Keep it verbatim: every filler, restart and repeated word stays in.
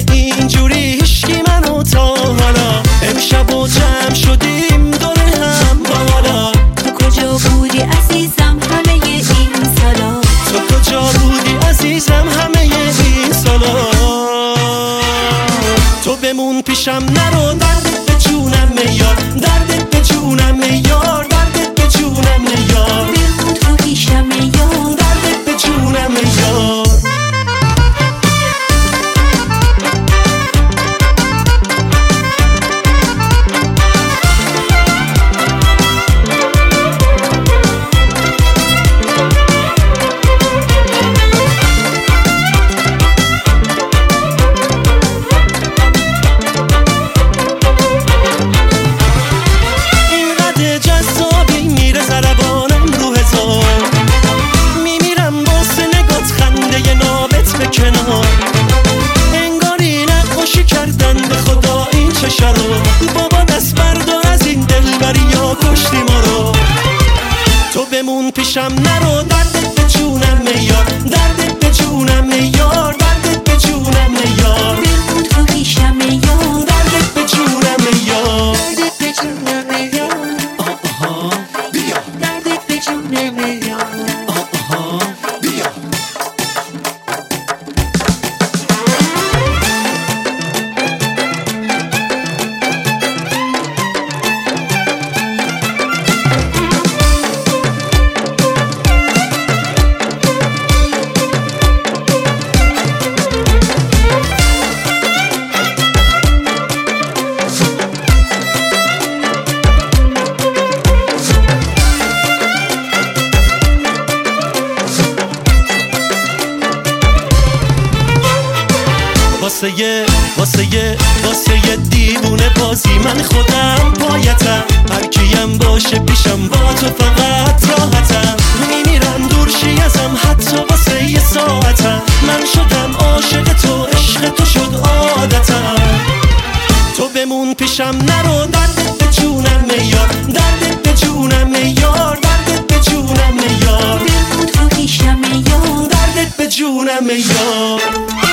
اینجوری هیچکی منو تا حالا. امشب و جمع شدیم دور هم بالا. تو کجا بودی عزیزم همه این سالا؟ تو کجا بودی عزیزم همه این سالا؟ تو بمون پیشم نرو، دردت به جونم میار، دردت به جونم میار، دردت به جونم میار. بمون تو پیشم میار، دردت به جونم میار. انگاری نقاشی کردن به خدا این چشا رو. بابا دست بردار از این دلبری یا کشتی ما رو. تو بمون پیشم نرو، دردت به جونم میار، دردت به جونم میار، دردت به جونم میار. بمون تو پیشم میار، دردت به جونم میار، دردت به جونم میار. آها بیا، دردت به جونم میار. آها بیا. واسه یه واسه یه واسه یه دیوونه بازی من خودم پایتم. هر کیم باشه پیشم با تو فقط راحتم. میمیرم دور شی ازم حتی واسه یه ساعتم. من شدم عاشق تو، عشق تو شد عادتم. تو بمون پیشم نرو، دردت به جونم میار، دردت به جونم میار، دردت به جونم میار. بمون تو پیشم میار، دردت به جونم میار.